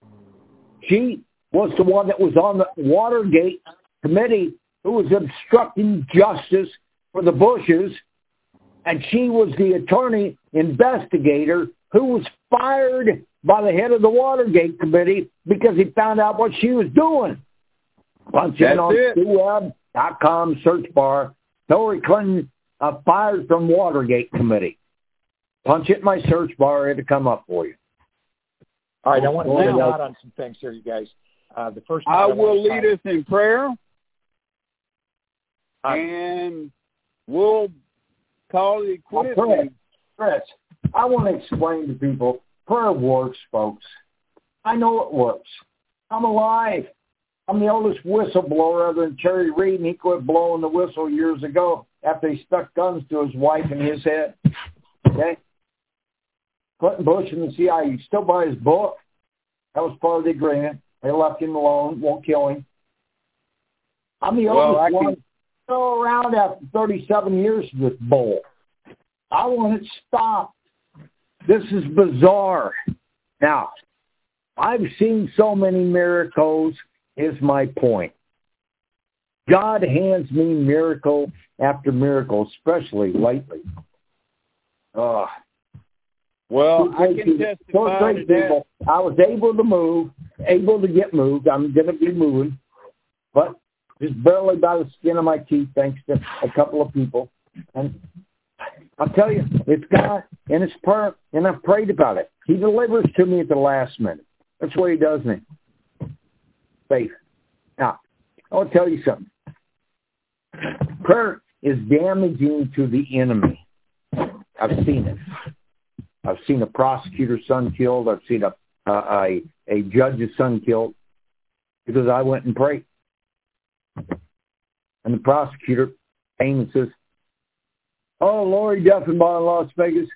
[SPEAKER 1] she was the one that was on the Watergate committee who was obstructing justice for the Bushes, and she was the attorney investigator who was fired by the head of the Watergate committee because he found out what she was doing. Punch in on stu web dot com search bar, Hillary Clinton uh, fired from Watergate committee. Punch it in my search bar, it'll come up for you.
[SPEAKER 2] All right, I want to lay
[SPEAKER 3] Now,
[SPEAKER 2] out on some things here, you guys. Uh, the first
[SPEAKER 3] I
[SPEAKER 2] I
[SPEAKER 3] will
[SPEAKER 2] want to
[SPEAKER 3] lead us in prayer,
[SPEAKER 2] Uh,
[SPEAKER 3] and we'll call it quits.
[SPEAKER 1] Chris, Chris, I want to explain to people, prayer works, folks. I know it works. I'm alive. I'm the oldest whistleblower other than Cherry Reid, and he quit blowing the whistle years ago after he stuck guns to his wife in his head. Okay? Clinton Bush and the C I A, you still buy his book? That was part of the agreement. They left him alone, won't kill him. I'm the
[SPEAKER 3] Well,
[SPEAKER 1] oldest
[SPEAKER 3] I
[SPEAKER 1] one
[SPEAKER 3] can...
[SPEAKER 1] still around after thirty-seven years of this bull. I want it stopped. This is bizarre. Now, I've seen so many miracles, is my point. God hands me miracle after miracle, especially lately. Uh,
[SPEAKER 3] Well, I can testify to that.
[SPEAKER 1] I was able to move, able to get moved. I'm going to be moving, but just barely by the skin of my teeth, thanks to a couple of people. And I'll tell you, it's God and it's prayer, and I've prayed about it. He delivers to me at the last minute. That's what he does me. Faith. Now, I'll tell you something. Prayer is damaging to the enemy. I've seen it. I've seen a prosecutor's son killed. I've seen a uh, a, a judge's son killed because I went and prayed. And the prosecutor came and says, "Oh, Lori Duffenbaugh in Las Vegas,"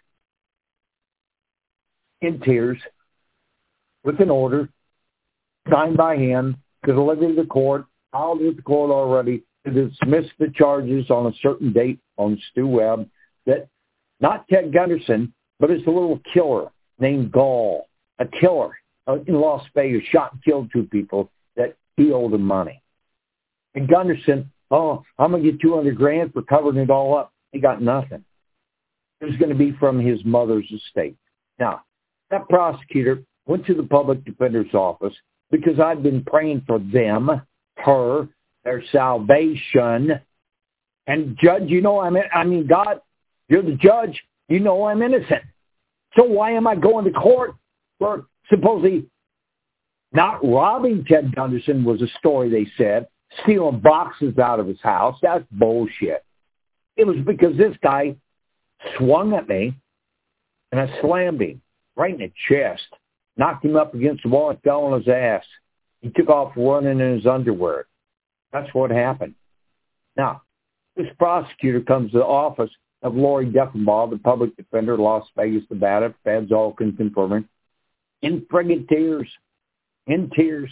[SPEAKER 1] in tears, with an order signed by him to deliver to the court, filed with the court already, to dismiss the charges on a certain date on Stu Webb, that not Ted Gunderson, but it's a little killer named Gall, a killer in Las Vegas, shot and killed two people that he owed him money. And Gunderson, oh, I'm going to get two hundred grand for covering it all up. He got nothing. It was going to be from his mother's estate. Now, that prosecutor went to the public defender's office because I'd been praying for them, her, their salvation. And judge, you know, I mean, I mean, God, you're the judge. You know I'm innocent. So why am I going to court for supposedly not robbing Ted Gunderson was a story they said, stealing boxes out of his house? That's bullshit. It was because this guy swung at me and I slammed him right in the chest, knocked him up against the wall and fell on his ass. He took off running in his underwear. That's what happened. Now, this prosecutor comes to the office of Lori Duffenbaugh, the public defender, Las Vegas, Nevada. Feds all can confirm it. In friggin' tears. In tears.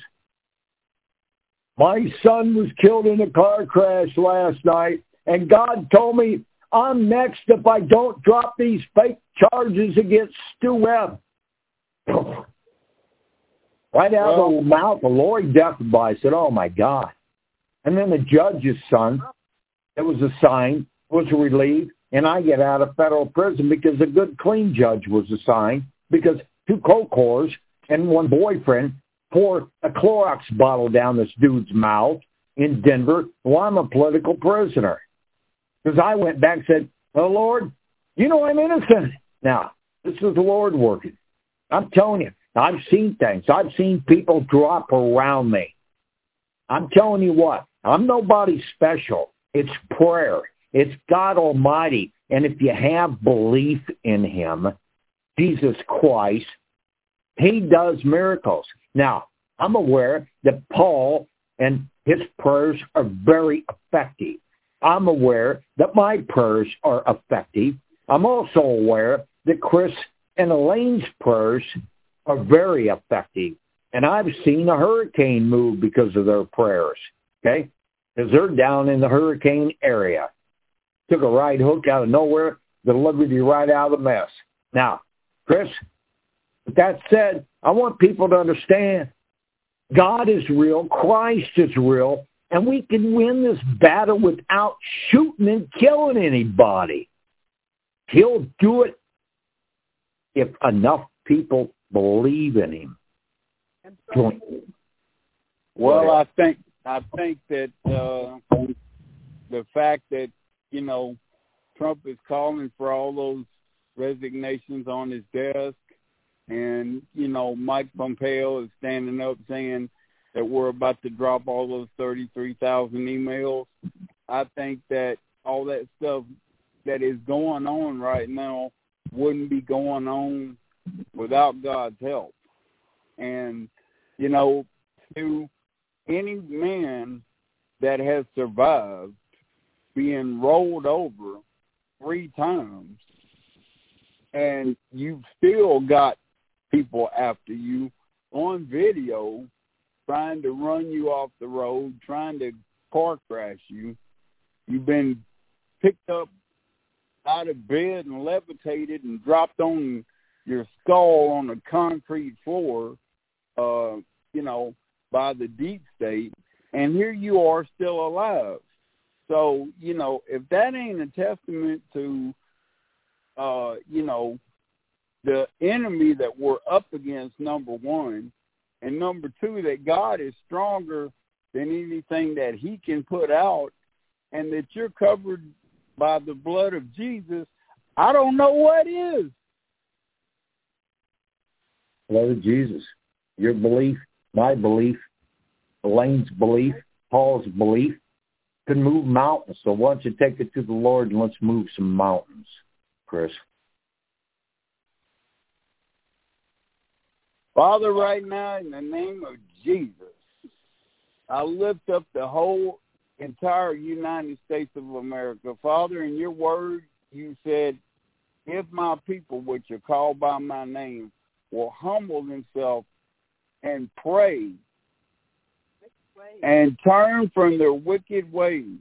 [SPEAKER 1] My son was killed in a car crash last night, and God told me I'm next if I don't drop these fake charges against Stu Webb. Right out well, of the mouth of Lori Duffenbaugh, I said, oh, my God. And then the judge's son that was assigned was relieved, and I get out of federal prison because a good, clean judge was assigned because two coke whores and one boyfriend poured a Clorox bottle down this dude's mouth in Denver. Well, I'm a political prisoner. Because I went back and said, oh, Lord, you know I'm innocent. Now, this is the Lord working. I'm telling you, I've seen things. I've seen people drop around me. I'm telling you what, I'm nobody special. It's prayer. It's God Almighty. And if you have belief in him, Jesus Christ, he does miracles. Now, I'm aware that Paul and his prayers are very effective. I'm aware that my prayers are effective. I'm also aware that Chris and Elaine's prayers are very effective. And I've seen a hurricane move because of their prayers, okay? Because they're down in the hurricane area. Took a right hook out of nowhere, delivered you right out of the mess. Now, Chris, with that said, I want people to understand God is real, Christ is real, and we can win this battle without shooting and killing anybody. He'll do it if enough people believe in him.
[SPEAKER 3] Well, I think I think that uh, the fact that, you know, Trump is calling for all those resignations on his desk And, you know, Mike Pompeo is standing up saying that we're about to drop all those thirty-three thousand emails. I think that all that stuff that is going on right now wouldn't be going on without God's help. And, you know, to any man that has survived being rolled over three times, and you've still got people after you on video trying to run you off the road, trying to car crash you. You've been picked up out of bed and levitated and dropped on your skull on a concrete floor, uh, you know, by the deep state, and here you are still alive. So, you know, if that ain't a testament to, uh, you know, the enemy that we're up against, number one, and number two, that God is stronger than anything that he can put out, and that you're covered by the blood of Jesus, I don't know what is.
[SPEAKER 1] Blood of Jesus. Your belief, my belief, Elaine's belief, Paul's belief can move mountains. So why don't you take it to the Lord and let's move some mountains, Chris.
[SPEAKER 3] Father, right now, in the name of Jesus, I lift up the whole entire United States of America. Father, in your word, you said, if my people, which are called by my name, will humble themselves and pray and turn from their wicked ways,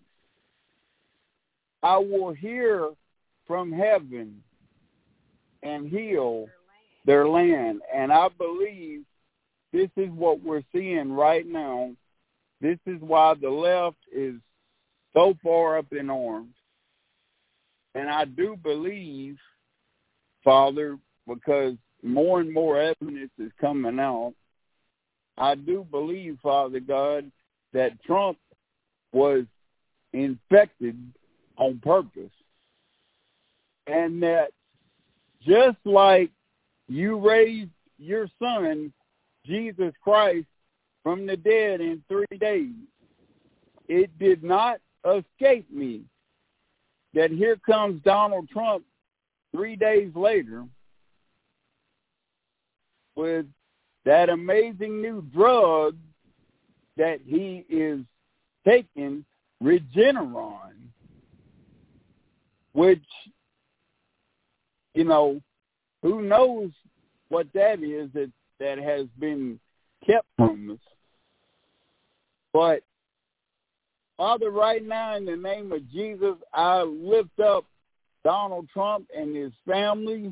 [SPEAKER 3] I will hear from heaven and heal their land. And I believe this is what we're seeing right now. This is why the left is so far up in arms. And I do believe, Father, because more and more evidence is coming out, I do believe, Father God, that Trump was infected on purpose. And that just like you raised your son, Jesus Christ, from the dead in three days, it did not escape me that here comes Donald Trump three days later with that amazing new drug that he is taking, Regeneron, which, you know, who knows what that is that, that has been kept from us. But, Father, right now, in the name of Jesus, I lift up Donald Trump and his family.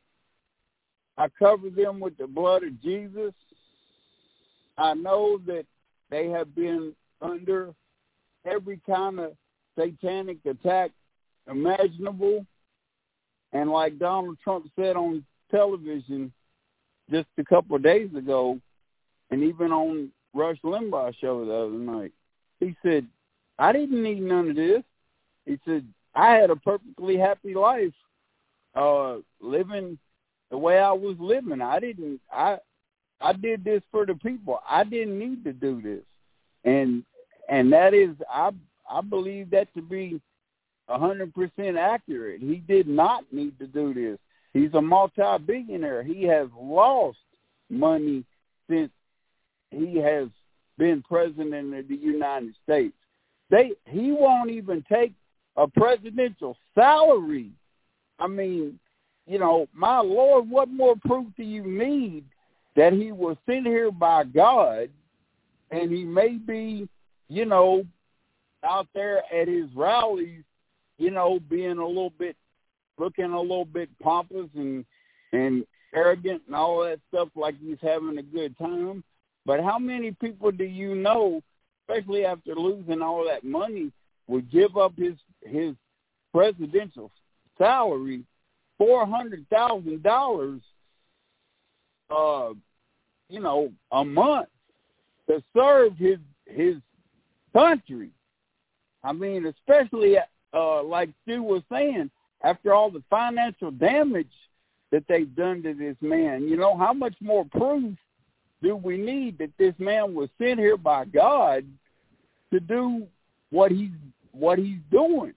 [SPEAKER 3] I cover them with the blood of Jesus. I know that they have been under every kind of satanic attack imaginable. And like Donald Trump said on television just a couple of days ago, and even on Rush Limbaugh's show the other night, he said, I didn't need none of this. He said, I had a perfectly happy life uh, living the way I was living. I didn't, I I did this for the people. I didn't need to do this. And and that is, I I believe that to be one hundred percent accurate. He did not need to do this. He's a multi-billionaire. He has lost money since he has been president of the United States. They he won't even take a presidential salary. I mean, you know, my Lord, what more proof do you need that he was sent here by God, and he may be, you know, out there at his rallies, you know, being a little bit, looking a little bit pompous and and arrogant and all that stuff, like he's having a good time. But how many people do you know, especially after losing all that money, would give up his his presidential salary, four hundred thousand dollars, uh, you know, a month to serve his his country? I mean, especially uh, like Stu was saying, after all the financial damage that they've done to this man. You know, how much more proof do we need that this man was sent here by God to do what he's what he's doing?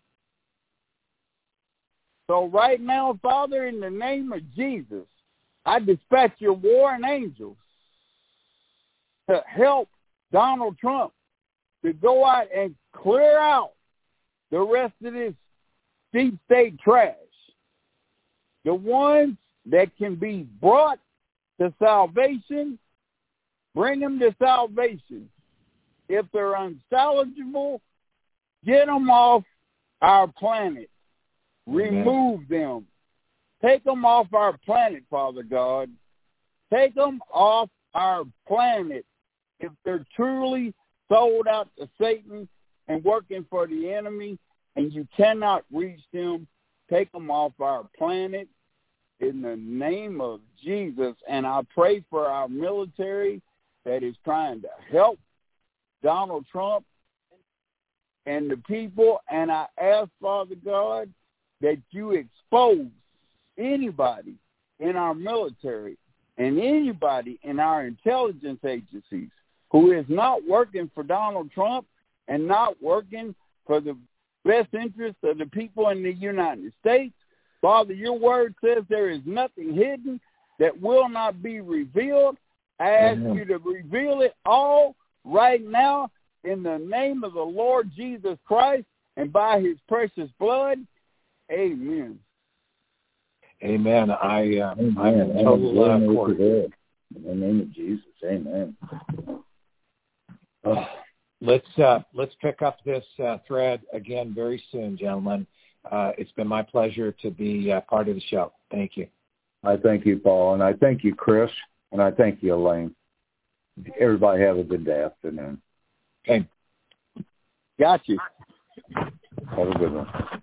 [SPEAKER 3] So right now, Father, in the name of Jesus, I dispatch your warring angels to help Donald Trump to go out and clear out the rest of this deep state trash. The ones that can be brought to salvation, bring them to salvation. If they're unsalvageable, get them off our planet. Remove them. Take them off our planet, Father God. Take them off our planet. If they're truly sold out to Satan and working for the enemy and you cannot reach them, take them off our planet in the name of Jesus. And I pray for our military that is trying to help Donald Trump and the people. And I ask, Father God, that you expose anybody in our military and anybody in our intelligence agencies who is not working for Donald Trump and not working for the best interest of the people in the United States. Father, your word says there is nothing hidden that will not be revealed. I ask Amen. You to reveal it all right now in the name of the Lord Jesus Christ and by his precious blood. Amen.
[SPEAKER 2] Amen. I uh, I'm in total uh, accord.
[SPEAKER 1] In the name of Jesus. Amen.
[SPEAKER 2] Oh. Let's uh, let's pick up this uh, thread again very soon, gentlemen. Uh, it's been my pleasure to be uh, part of the show. Thank you.
[SPEAKER 1] I thank you, Paul, and I thank you, Chris, and I thank you, Elaine. Everybody have a good afternoon.
[SPEAKER 2] Okay.
[SPEAKER 3] Got you.
[SPEAKER 1] Have a good one.